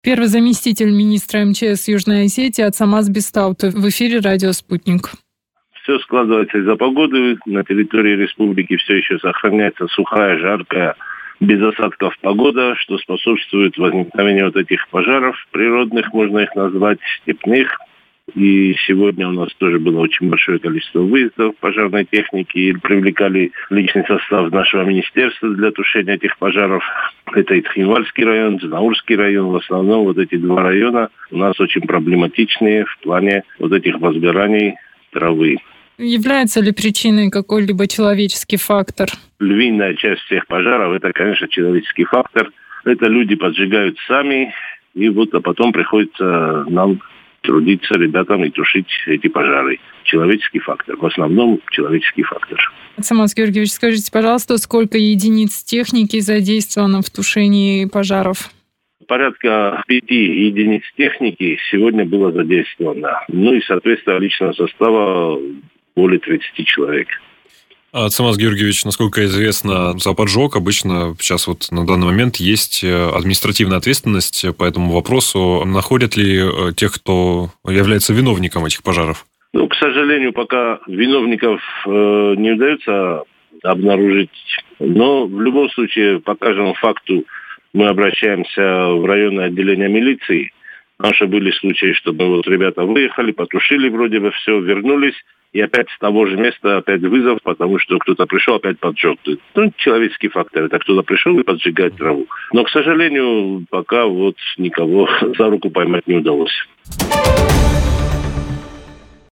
Первый заместитель министра МЧС Южной Осетии Ацамаз Бестаутов в эфире «Радио Спутник». Все складывается из-за погоды. На территории республики все еще сохраняется сухая, жаркая, без осадков погода, что способствует возникновению вот этих пожаров природных, можно их назвать, степных. И сегодня у нас тоже было очень большое количество выездов пожарной техники. И привлекали личный состав нашего министерства для тушения этих пожаров. Это Итхинвальский район, Зинаурский район. В основном вот эти два района у нас очень проблематичные в плане вот этих возгораний травы. Является ли причиной какой-либо человеческий фактор? Львиная часть всех пожаров – это, конечно, человеческий фактор. Это люди поджигают сами, и а потом приходится нам трудиться ребятам и тушить эти пожары. Человеческий фактор. В основном человеческий фактор. Ацамаз Георгиевич, скажите, пожалуйста, сколько единиц техники задействовано в тушении пожаров? Порядка 5 единиц техники сегодня было задействовано. И, соответственно, личного состава более 30 человек. Ацамаз Георгиевич, насколько известно, за поджог обычно сейчас на данный момент есть административная ответственность по этому вопросу. Находят ли тех, кто является виновником этих пожаров? К сожалению, пока виновников не удается обнаружить. Но в любом случае, по каждому факту мы обращаемся в районное отделение милиции. Наши были случаи, чтобы ребята выехали, потушили вроде бы все, вернулись. И опять с того же места опять вызов, потому что кто-то пришел, опять поджег. Человеческий фактор. Это кто-то пришел и поджигает траву. Но, к сожалению, пока никого за руку поймать не удалось.